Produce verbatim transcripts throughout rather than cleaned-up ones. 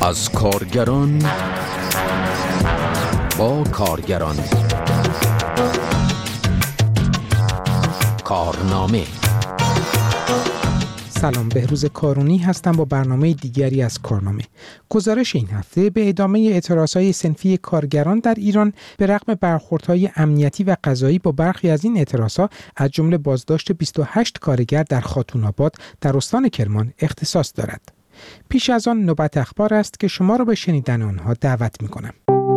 از کارگران با کارگران. کارنامه. سلام، بهروز کارونی هستم با برنامه دیگری از کارنامه. گزارش این هفته به ادامه اعتراضهای صنفی کارگران در ایران به رغم برخوردهای امنیتی و قضایی با برخی از این اعتراضها از جمله بازداشت بیست و هشت کارگر در خاتون‌آباد در استان کرمان اختصاص دارد. پیش از آن نوبت اخبار است که شما را به شنیدن آنها دعوت می‌کنم.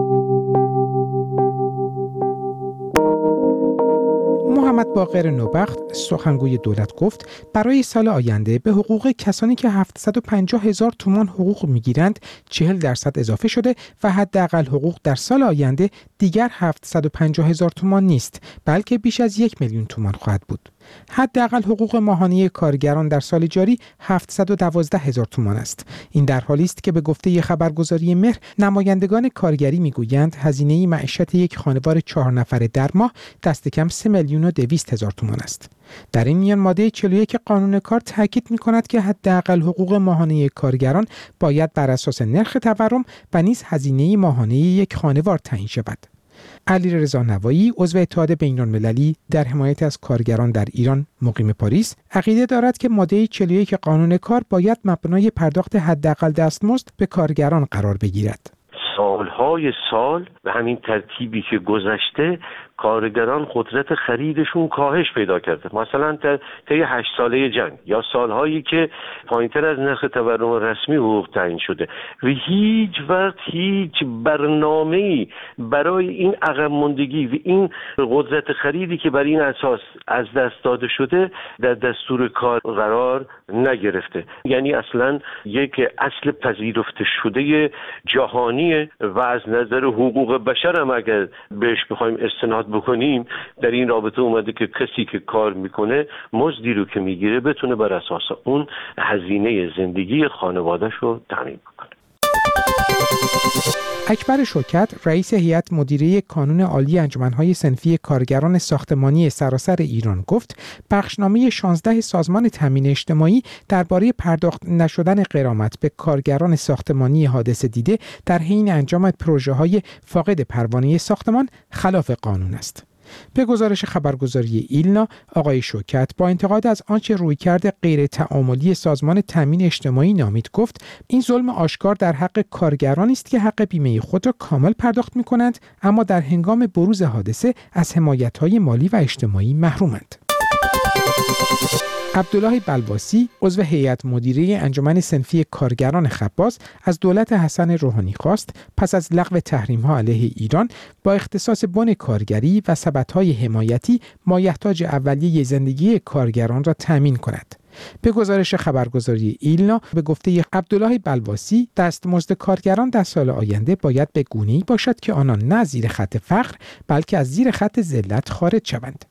محمد باقر نوبخت سخنگوی دولت گفت برای سال آینده به حقوق کسانی که هفتصد و پنجاه هزار تومان حقوق میگیرند چهل درصد اضافه شده و حداقل حقوق در سال آینده دیگر هفتصد و پنجاه هزار تومان نیست، بلکه بیش از یک میلیون تومان خواهد بود. حداقل حقوق ماهانه کارگران در سال جاری هفتصد و دوازده هزار تومان است. این در حالی است که به گفته خبرگزاری مهر نمایندگان کارگری میگویند هزینه معیشت یک خانوار چهار نفره در ماه دست کم سه میلیون و دویست هزار تومان است. در این میان ماده چهل و یک قانون کار تاکید می‌کند که حداقل حقوق ماهانه کارگران باید بر اساس نرخ تورم و نیز هزینه ماهانه یک خانوار تعیین شود. علیرضا نوایی عضو اتحاد بین‌المللی در حمایت از کارگران در ایران مقیم پاریس عقیده دارد که ماده چهل و یک قانون کار باید مبنای پرداخت حداقل دستمزد به کارگران قرار بگیرد. سالهای سال به همین ترتیبی که گذشته کارگران قدرت خریدشون کاهش پیدا کرده. مثلا طی هشت ساله جنگ یا سالهایی که پایینتر از نرخ تورم رسمی حقوق تعیین شده و هیچ وقت هیچ برنامه‌ای برای این عقب ماندگی و این قدرت خریدی که بر این اساس از دست داده شده در دستور کار قرار نگرفته. یعنی اصلا یک اصل پذیرفته شده جهانیه و از نظر حقوق بشر هم اگر بهش بخوایم استناد بکنیم در این رابطه اومده که کسی که کار میکنه مزدی رو که میگیره بتونه بر اساس اون هزینه زندگی خانواده‌اش رو تامین بکنه. اکبر شوکت رئیس هیئت مدیره کانون عالی انجمن‌های صنفی کارگران ساختمانی سراسر ایران گفت بخشنامه شانزده سازمان تامین اجتماعی درباره پرداخت نشدن غرامت به کارگران ساختمانی حادثه دیده در حین انجام پروژه‌های فاقد پروانه ساختمان خلاف قانون است. به گزارش خبرگزاری ایلنا، آقای شوکت با انتقاد از آنچه رویکرد غیر تعاملی سازمان تامین اجتماعی نامید گفت این ظلم آشکار در حق کارگرانی است که حق بیمه خود را کامل پرداخت می‌کنند اما در هنگام بروز حادثه از حمایت‌های مالی و اجتماعی محرومند. عبدالله بلواسی عضو هیئت مدیره انجمن صنفی کارگران خباز از دولت حسن روحانی خواست پس از لغو تحریم‌ها علیه ایران با اختصاص بن کارگری و سبدهای حمایتی مایحتاج اولیه زندگی کارگران را تامین کند. به گزارش خبرگزاری ایلنا به گفته عبدالله بلواسی دستمزد کارگران در سال آینده باید به گونه‌ای باشد که آنان نه زیر خط فقر بلکه از زیر خط ذلت خارج شوند.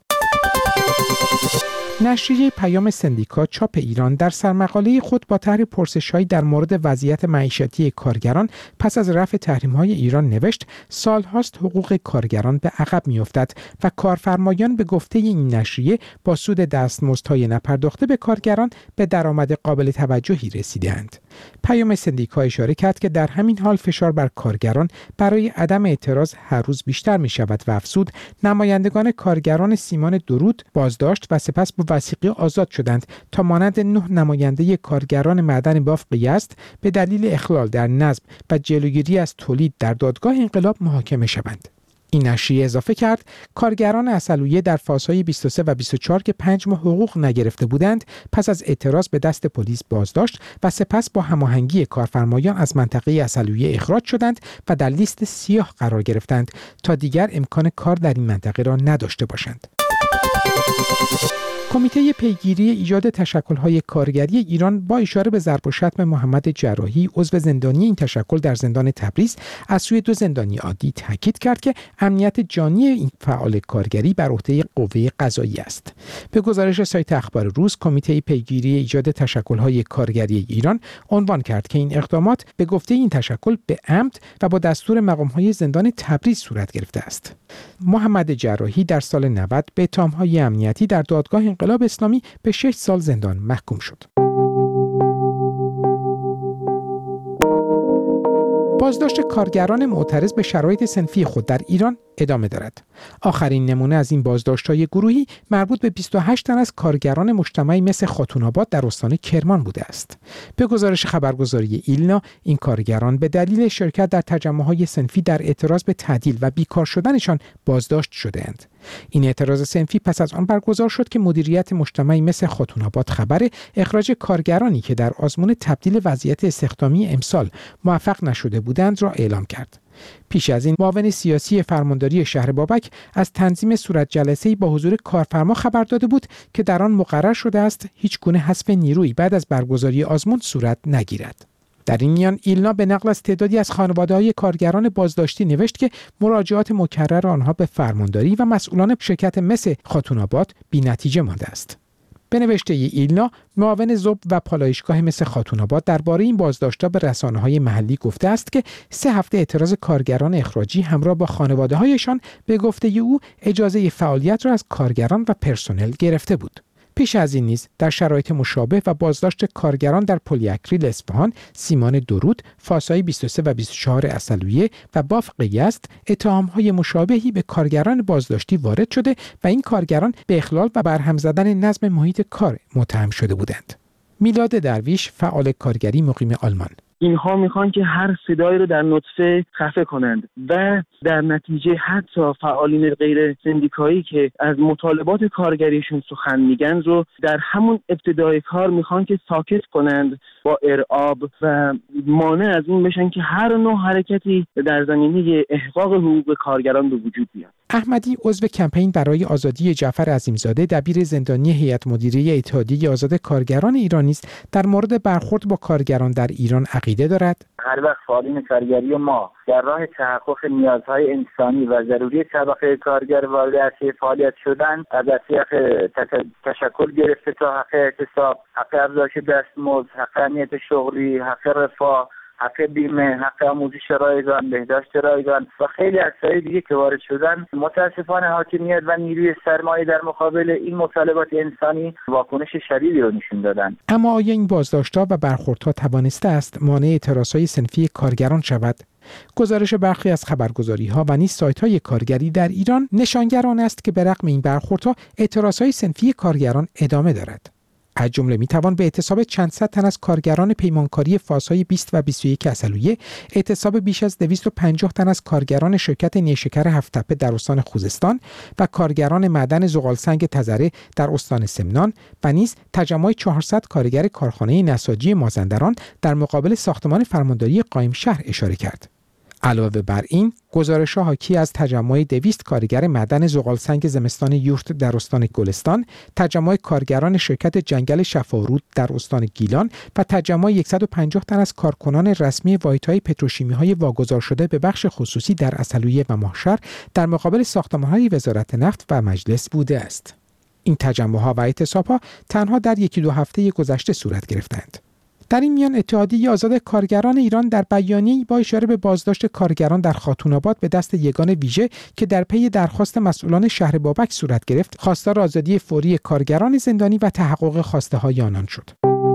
نشریه پیام سندیکا چاپ ایران در سرمقاله خود با طرح پرسش‌هایی در مورد وضعیت معیشتی کارگران پس از رفع تحریم‌های ایران نوشت سال‌هاست حقوق کارگران به عقب می‌افتد و کارفرمایان به گفته این نشریه با سود دستمزدهای نپرداخته به کارگران به درآمد قابل توجهی رسیدند. پیام سندیکا اشاره کرد که در همین حال فشار بر کارگران برای عدم اعتراض هر روز بیشتر می‌شود و افزود نمایندگان کارگران سیمان درود بازداشت و سپس با وثیقه آزاد شدند تا مانند نه نماینده کارگران معدن بافق یزد به دلیل اخلال در نظم و جلوگیری از تولید در دادگاه انقلاب محاکمه شوند. این نشریه اضافه کرد کارگران عسلویه در فازهای بیست و سه و بیست و چهار که پنج ماه حقوق نگرفته بودند پس از اعتراض به دست پلیس بازداشت و سپس با هماهنگی کارفرمایان از منطقه عسلویه اخراج شدند و در لیست سیاه قرار گرفتند تا دیگر امکان کار در این منطقه را نداشته باشند. کمیته پیگیری ایجاد تشکل‌های کارگری ایران با اشاره به ضرب و شتم محمد جراحی عضو زندانی این تشکل در زندان تبریز از سوی دو زندانی عادی تاکید کرد که امنیت جانی این فعال کارگری بر عهده قوه قضاییه است. به گزارش سایت اخبار روز، کمیته پیگیری ایجاد تشکل‌های کارگری ایران عنوان کرد که این اقدامات به گفته این تشکل به عمد و با دستور مقام‌های زندان تبریز صورت گرفته است. محمد جراحی در سال نود به اتهام‌های امنیتی در دادگاه انقلاب اسلامی به شش سال زندان محکوم شد. بازداشت کارگران معترض به شرایط صنفی خود در ایران ادامه دارد. آخرین نمونه از این بازداشت‌های گروهی مربوط به بیست و هشت تن از کارگران مجتمعی مثل خاتون‌آباد در استان کرمان بوده است. به گزارش خبرگزاری ایلنا، این کارگران به دلیل شرکت در تجمع‌های صنفی در اعتراض به تعدیل و بیکار شدنشان بازداشت شده‌اند. این اعتراض صنفی پس از آن برگزار شد که مدیریت مجتمعی مثل خاتون‌آباد خبر اخراج کارگرانی که در آزمون تبدیل وضعیت استخدامی امسال موفق نشده بودند را اعلام کرد. پیش از این معاون سیاسی فرمانداری شهر بابک از تنظیم صورت جلسه‌ای با حضور کارفرما خبر داده بود که در آن مقرر شده است هیچ گونه حذف نیرویی بعد از برگزاری آزمون صورت نگیرد. در این میان ایلنا به نقل از تعدادی از خانواده‌های کارگران بازداشتی نوشت که مراجعات مکرر آنها به فرمانداری و مسئولان شرکت مس خاتون‌آباد بی‌نتیجه مانده است. به نوشته ایلنا، معاون ضبط و پالایشگاه مس خاتون‌آباد درباره این بازداشت‌ها به رسانه‌های محلی گفته است که سه هفته اعتراض کارگران اخراجی همراه با خانواده‌هایشان به گفته او اجازه فعالیت را از کارگران و پرسنل گرفته بود. پیش از این نیز در شرایط مشابه و بازداشت کارگران در پلی اکریل اصفهان، سیمان درود، فاسای بیست و سه و بیست و چهار اصلویه و بافق یزد اتهام‌های مشابهی به کارگران بازداشتی وارد شده و این کارگران به اخلال و برهم زدن نظم محیط کار متهم شده بودند. میلاد درویش، فعال کارگری مقیم آلمان: اینها میخوان که هر صدایی رو در نطفه خفه کنند و در نتیجه حتی فعالین غیر سندیکایی که از مطالبات کارگریشون سخن میگن رو در همون ابتدای کار میخوان که ساکت کنند با ارعاب و مانع از این بشن که هر نوع حرکتی در زمینه احقاق حقوق کارگران به وجود بیاد. احمدی، عضو کمپین برای آزادی جعفر عظیمزاده، دبیر زندانی هیئت مدیره اتحادیه آزاد کارگران ایرانی است، در مورد برخورد با کارگران در ایران عقیده دارد. هر وقت فعالین کارگری ما در راه تحقق نیازهای انسانی و ضروری طبقه کارگر وارد عرصه فعالیت شدن، از حق تشکل گرفته تا حق اعتصاب، حق افزایش دستمزد، حق امنیت شغلی، حق رفاه، حق بیمه، حق آموزش رایگان، بهداشت رایگان و خیلی عرصه‌های دیگه که وارد شدن، متاسفانه حاکمیت و نیروی سرمایه در مقابل این مطالبات انسانی واکنش شدیدی رو نشون دادن. اما آیا این بازداشت‌ها و برخوردها توانسته است مانع اعتراضهای صنفی کارگران شود؟ گزارش برخی از خبرگزاری‌ها و نیز سایت‌های کارگری در ایران نشانگر آن است که به رغم این برخوردها اعتراضهای صنفی کارگران ادامه دارد. از جمله میتوان به اعتصاب چند صد تن از کارگران پیمانکاری فاسای بیست و بیست و یک اصلویه، اعتصاب بیش از دویست و پنجاه تن از کارگران شرکت نیشکر هفت‌تپه در استان خوزستان و کارگران معدن زغالسنگ تذره در استان سمنان و نیز تجمع چهارصد کارگر کارخانه نساجی مازندران در مقابل ساختمان فرمانداری قائم شهر اشاره کرد. علاوه بر این، گزارش‌ها حاکی از تجمع دویست کارگر معدن زغالسنگ زمستان یورت در استان گلستان، تجمع کارگران شرکت جنگل شفارود در استان گیلان و تجمع صد و پنجاه تن از کارکنان رسمی واحدهای پتروشیمی‌های واگذار شده به بخش خصوصی در اصلویه و ماهشهر در مقابل ساختمان‌های وزارت نفت و مجلس بوده است. این تجمع‌ها و اعتصاب‌ها تنها در یکی دو هفته گذشته صورت گرفتند. در این میان اتحادیه آزاد کارگران ایران در بیانیه‌ای با اشاره به بازداشت کارگران در خاتون‌آباد به دست یگان ویژه که در پی درخواست مسئولان شهر بابک صورت گرفت، خواستار آزادی فوری کارگران زندانی و تحقق خواسته‌های آنان شد.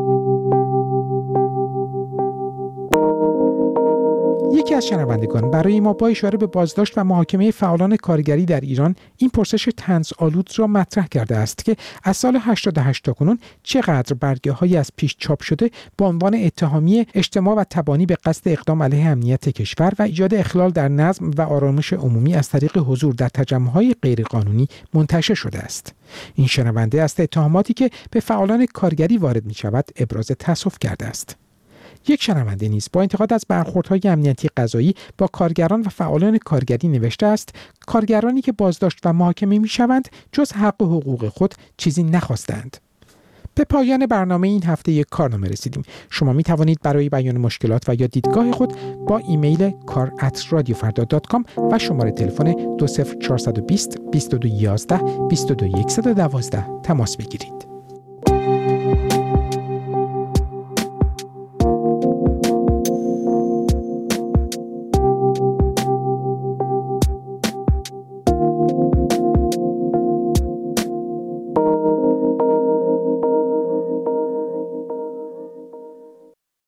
یکی از شنوندگان برای ما با اشاره به بازداشت و محاکمه فعالان کارگری در ایران این پرسش طنزآلود را مطرح کرده است که از سال هشتاد و هشت تا کنون چقدر برگه‌هایی از پیش چاپ شده با عنوان اتهامی اجتماع و تبانی به قصد اقدام علیه امنیت کشور و ایجاد اخلال در نظم و آرامش عمومی از طریق حضور در تجمع‌های غیرقانونی منتشر شده است. این شنونده از اتهاماتی که به فعالان کارگری وارد می‌شود ابراز تأسف کرده است. یک شنونده نیز با انتقاد از برخوردهای امنیتی قضایی با کارگران و فعالان کارگری نوشته است: کارگرانی که بازداشت و محاکمه می‌شوند جز حق و حقوق خود چیزی نخواستند. به پایان برنامه این هفته یک کارنامه رسیدیم. شما می توانید برای بیان مشکلات و یا دیدگاه خود با ایمیل کار ات رادیو فردا دات کام و شماره تلفن دو صفر چهار دو صفر بیست بیست و دو یازده بیست و دو صفر یک یک دو تماس بگیرید.